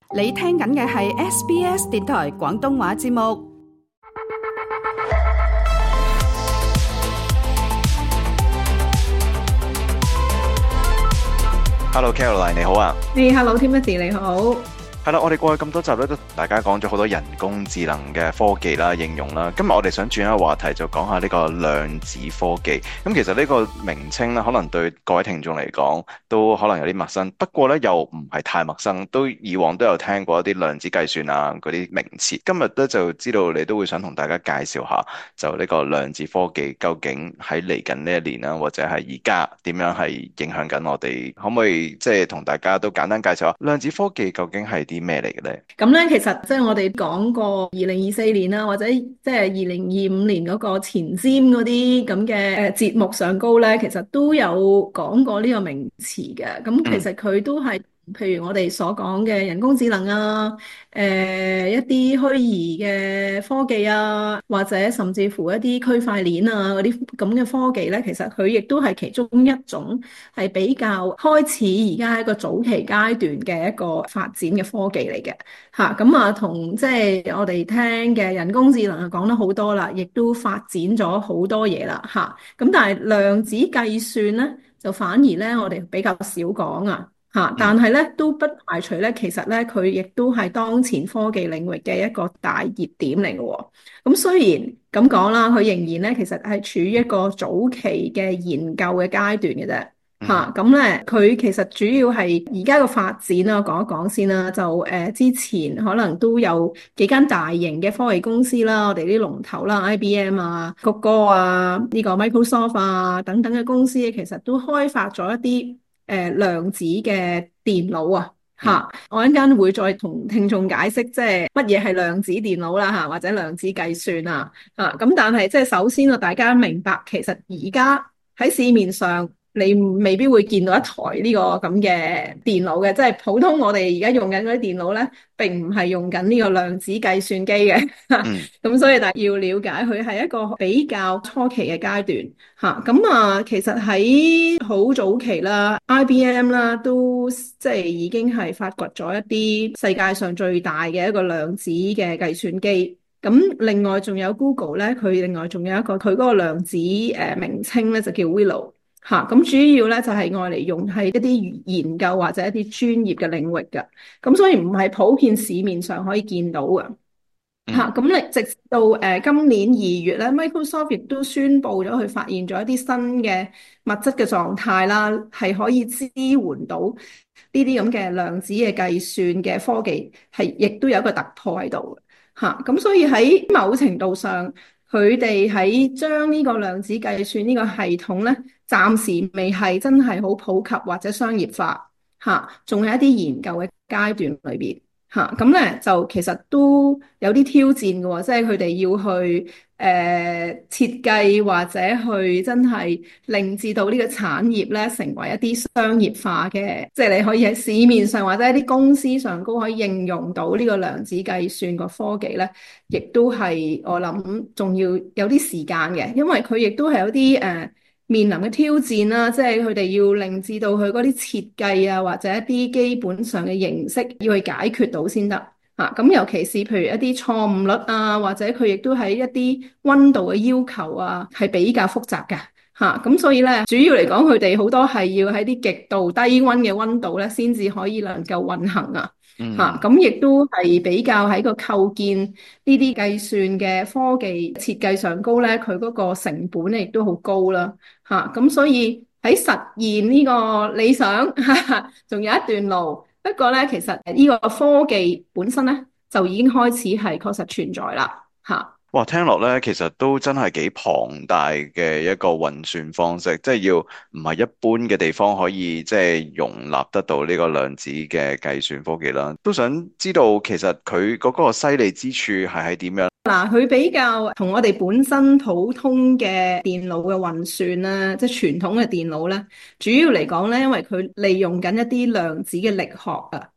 你聽緊嘅係 SBS 電台廣東話節目。 Hello Caroline， 你好啊。 Hello Timothy， 你好。 係啦，我哋過去咁多集咧，都同大家講咗好多人工智能嘅科技啦、應用啦。今日我哋想轉一個話題，就講下呢個量子科技。咁其實呢個名稱咧，可能對各位聽眾嚟講都可能有啲陌生。不過咧，又唔係太陌生，都以往都有聽過一啲量子計算啊嗰啲名詞。今日咧就知道你都會想同大家介紹下，就呢個量子科技究竟喺嚟緊呢一年啦，或者係而家點樣係影響緊我哋？可唔可以即係同大家都簡單介紹下量子科技究竟係啲咩嚟嘅咧？ 咁咧，其實即係我哋講過2024年啦，或者即係2025年嗰個前瞻嗰啲咁嘅節目上高咧，其實都有講過呢個名詞嘅。咁其實佢都係譬如我哋所講嘅人工智能啊，一啲虛擬嘅科技啊，或者甚至乎一啲區塊鏈啊嗰啲咁嘅科技咧，其實佢亦都係其中一種係比較開始而家係一個早期階段嘅一個發展嘅科技嚟嘅嚇。咁啊，同即係我哋聽嘅人工智能講得好多啦，亦都發展咗好多嘢啦嚇。咁但係量子計算咧，就反而咧我哋比較少講啊。但係咧都不排除咧，其實咧佢亦都係當前科技領域嘅一個大熱點嚟嘅喎。咁雖然咁講啦，佢仍然咧其實係處於一個早期嘅研究嘅階段嘅啫。咁咧佢其實主要係而家個發展啦，講一講先啦。就之前可能都有幾間大型嘅科技公司啦，我哋啲龍頭啦，IBM 啊、谷歌啊、呢個 Microsoft 啊等等嘅公司，其實都開發咗一啲量子嘅電腦啊，我一陣間會再同聽眾解釋，即係乜嘢係量子電腦啦，或者量子計算啊，咁但係即係首先啊，大家明白其實而家喺市面上你未必會見到一台呢個咁嘅電腦嘅，即係普通我哋而家用緊嗰啲電腦咧，並唔係用緊呢個量子計算機嘅，咁所以大家要了解佢係一個比較初期嘅階段，咁其實喺好早期啦 ，IBM 啦都即係已經係發掘咗一啲世界上最大嘅一個量子嘅計算機。咁另外仲有 Google 咧，佢另外仲有一個佢嗰個量子名稱咧就叫 Willow。咁主要咧就係愛嚟用喺一啲研究或者一啲專業嘅領域嘅，咁所以唔係普遍市面上可以見到嘅。咁你直到今年2月咧，Microsoft 亦都宣布咗佢發現咗一啲新嘅物質嘅狀態啦，係可以支援到呢啲咁嘅量子嘅計算嘅科技，係亦都有一個突破喺度嘅。咁所以喺某程度上，佢哋喺將呢個量子計算呢個系統咧，暫時未係真係好普及或者商業化，仲係一啲研究嘅階段裏邊，咁咧就其實都有啲挑戰嘅喎，即係佢哋要去設計或者去真係令至到呢個產業咧成為一啲商業化嘅，即係你可以喺市面上或者一啲公司上高可以應用到呢個量子計算個科技咧，亦都係我諗仲要有啲時間嘅，因為佢亦都係有啲面臨嘅挑戰啦，即係佢哋要令至到佢嗰啲設計啊，或者一啲基本上嘅形式要去解決到先得。咁尤其是譬如一啲錯誤率啊，或者佢亦都喺一啲溫度嘅要求啊，係比較複雜嘅。咁所以咧，主要嚟講，佢哋好多係要喺啲極度低溫嘅溫度咧，先至可以能夠運行啊。咁亦都係比較喺個構建呢啲計算嘅科技設計上高咧，佢嗰個成本咧亦都好高啦。咁所以喺實現呢個理想，仲有一段路。不過咧，其實呢個科技本身咧就已經開始係確實存在啦。 哇，聽落咧，其實都真係幾龐大嘅一個運算方式，即係要唔係一般嘅地方可以即係容納得到呢個量子嘅計算科技啦。都想知道其實佢嗰個犀利之處係喺點樣？ 嗱，佢比較同我哋本身普通嘅電腦嘅運算啦，即係傳統嘅電腦咧，主要嚟講咧，因為佢利用緊一啲量子嘅力學啊。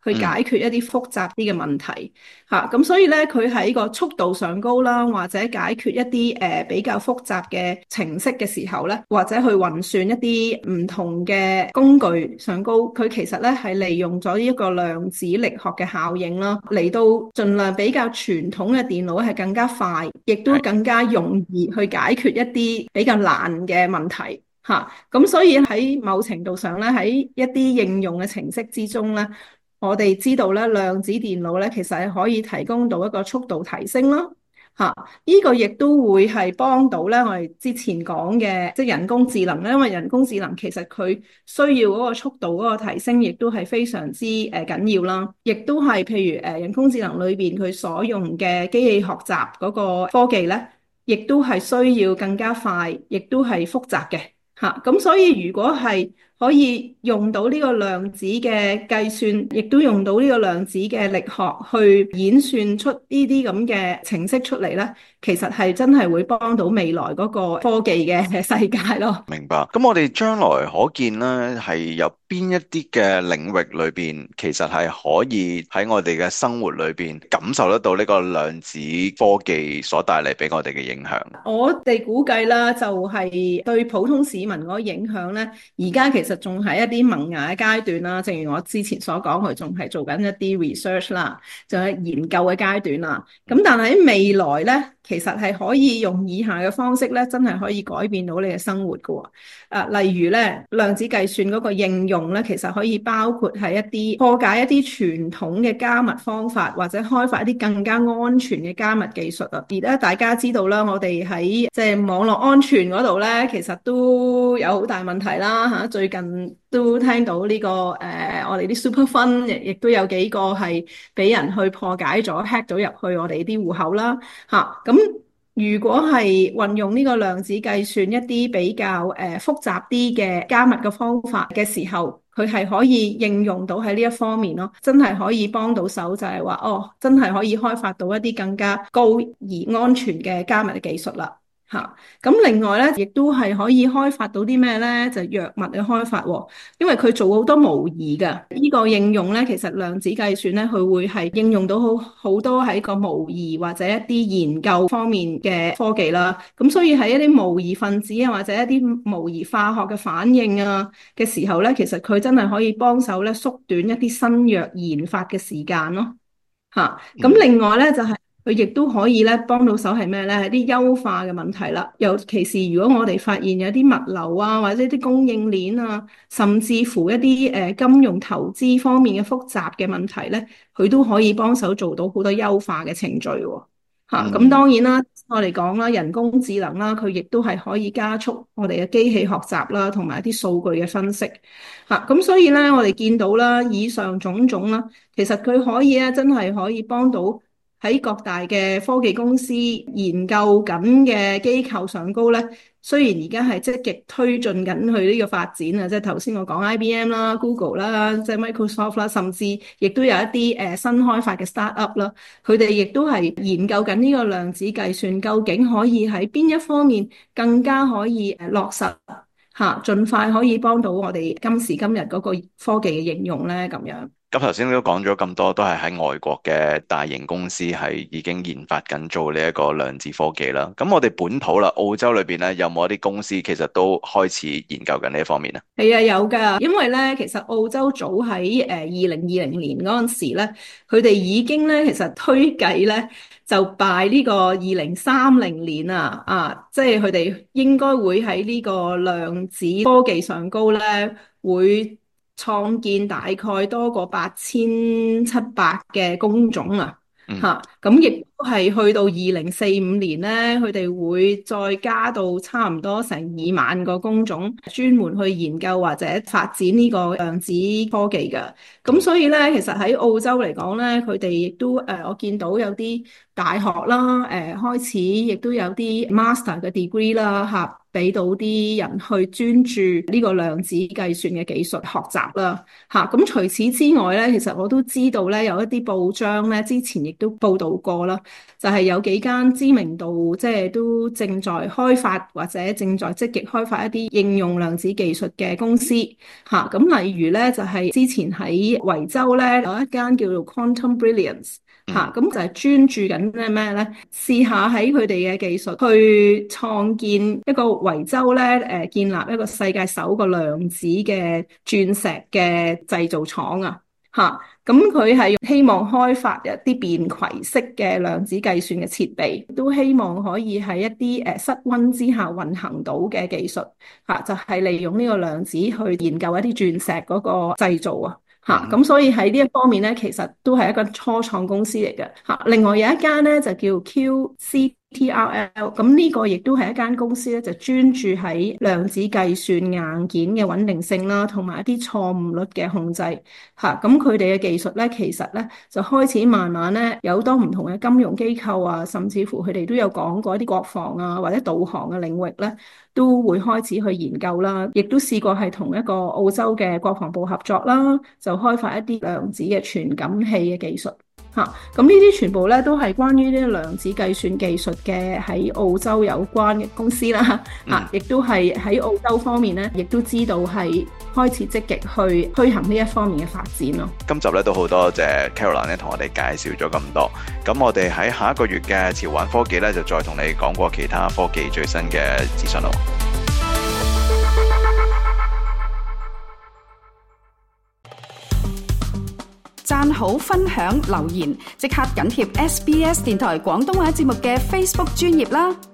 去解決一啲複雜啲嘅問題嚇。咁所以咧，佢喺個速度上高啦，或者解決一啲比較複雜嘅程式嘅時候咧，或者去運算一啲唔同嘅工具上高，佢其實咧係利用咗一個量子力學嘅效應啦，嚟到盡量比較傳統嘅電腦係更加快，亦都更加容易去解決一啲比較難嘅問題嚇。咁所以喺某程度上咧，喺一啲應用嘅程式之中咧，我哋知道咧，量子電腦咧其實係可以提供到一個速度提升啦。嚇，呢個亦都會係幫到咧，我哋之前講嘅即係人工智能咧，因為人工智能其實佢需要嗰個速度嗰個提升，亦都係非常之緊要啦。亦都係譬如人工智能裏邊佢所用嘅機器學習嗰個科技咧，亦都係需要更加快，亦都係複雜嘅嚇。咁所以如果係可以用到呢個量子嘅計算，亦都用到呢個量子嘅力學去演算出呢啲咁嘅程式出嚟咧，其實係真係會幫到未來嗰個科技嘅世界咯。 明白。咁我哋將來可見咧，係有邊一啲嘅領域裏邊，其實係可以喺我哋嘅生活裏邊感受得到呢個量子科技所帶嚟俾我哋嘅影響。我哋估計啦，就係對普通市民嗰個影響咧，而家其實仲係一啲萌芽嘅階段啦。正如我之前所講，佢仲係做緊一啲 research 啦，就係研究嘅階段啦。咁但係喺未來咧，其實係可以用以下嘅方式咧，真係可以改變到你嘅生活㗎喎。例如咧，量子計算嗰個應用咧，其實可以包括係一啲破解一啲傳統嘅加密方法，或者開發一啲更加安全嘅加密技術啊。而家大家知道啦，我哋喺即係網絡安全嗰度咧，其實都有好大問題啦嚇。最近都聽到呢個我哋啲 super fund 亦都有幾個係俾人去破解咗 hack 咗入去我哋啲戶口啦嚇。咁如果係運用呢個量子計算一啲比較複雜啲嘅加密嘅方法嘅時候，佢係可以應用到喺呢一方面咯，真係可以幫到手，就係話真係可以開發到一啲更加高而安全嘅加密嘅技術啦。咁另外咧，亦都係可以開發到啲咩咧？就係藥物嘅開發喎，因為佢做好多模擬嘅呢個應用咧，其實量子計算咧，佢會係應用到好多喺個模擬或者一啲研究方面嘅科技啦。咁所以喺一啲模擬分子啊，或者一啲模擬化學嘅反應啊嘅時候咧，其實佢真係可以幫手咧縮短一啲新藥研發嘅時間咯。咁另外咧就係佢亦都可以咧幫到手係咩咧？係啲優化嘅問題啦。尤其是如果我哋發現有啲物流啊，或者啲供應鏈啊，甚至乎一啲金融投資方面嘅複雜嘅問題咧，佢都可以幫手做到好多優化嘅程序喎。咁當然啦，我哋講啦，人工智能啦，佢亦都係可以加速我哋嘅機器學習啦，同埋一啲數據嘅分析。咁所以咧，我哋見到啦，以上種種啦，其實佢可以真係可以幫到喺各大嘅科技公司研究緊嘅機構上高咧，雖然而家係積極推進緊去呢個發展啊，即係頭先我講 IBM 啦、Google 啦、即係 Microsoft 啦，甚至亦都有一啲新開發嘅 startup 啦，佢哋亦都係研究緊呢個量子計算究竟可以喺邊一方面更加可以落實盡快可以幫到我哋今時今日嗰個科技嘅應用咧，咁樣。 咁頭先都講咗咁多，都係喺外國嘅大型公司係已經研發緊做呢一個量子科技啦。咁我哋本土啦，澳洲裏邊咧有冇一啲公司其實都開始研究緊呢一方面啊？ 係啊，有㗎，因為咧其實澳洲早喺2020年嗰陣時咧，佢哋已經咧其實推計咧就by呢個2030年即係佢哋應該會喺呢個量子科技上高咧會創建大概多過8700嘅工種啊，咁亦都係去到2045年咧，佢哋會再加到差唔多成2萬個工種，專門去研究或者發展呢個量子科技嘅。咁所以咧，其實喺澳洲嚟講咧，佢哋亦都我見到有啲大學啦，開始亦都有啲 master 嘅 degree 啦，俾到啲人去專注呢個量子計算嘅技術學習啦，咁除此之外咧，其實我都知道咧有一啲報章咧之前亦都報道過啦， 就係有幾間知名度即係都正在開發或者正在積極開發一啲應用量子技術嘅公司嚇。咁例如咧就係之前喺維州咧有一間叫做 Quantum Brilliance。咁就係專注緊咩咧？試下喺佢哋嘅技術去創建一個維州咧，建立一個世界首個量子嘅鑽石嘅製造廠啊！咁佢係希望開發一啲便攜式嘅量子計算嘅設備，都希望可以喺一啲室溫之下運行到嘅技術就係利用呢個量子去研究一啲鑽石嗰個製造啊！咁所以喺呢一方面咧，其實都係一個初創公司嚟嘅。另外有一間咧就叫 QCTRL， 咁呢個亦都係一間公司咧，就專注喺量子計算硬件嘅穩定性啦，同埋一啲錯誤率嘅控制。咁佢哋嘅技術咧，其實咧就開始慢慢咧有好多唔同嘅金融機構啊，甚至乎佢哋都有講過一啲國防啊或者導航嘅領域咧，都會開始去研究啦，亦都試過係同一個澳洲嘅國防部合作啦，就開發一啲量子嘅傳感器嘅技術。咁呢啲全部咧都係關於呢個量子計算技術嘅喺澳洲有關嘅公司啦。亦都係喺澳洲方面咧，亦都知道係開始積極去推行呢一方面嘅發展咯。 今集咧都好多謝 Caroline 咧同我哋介紹咗咁多，咁我哋喺下一個月嘅潮玩科技咧就再同你講過其他科技最新嘅資訊咯。 讚好、分享、留言，即刻緊貼SBS 電台廣東話節目嘅 Facebook 專頁啦！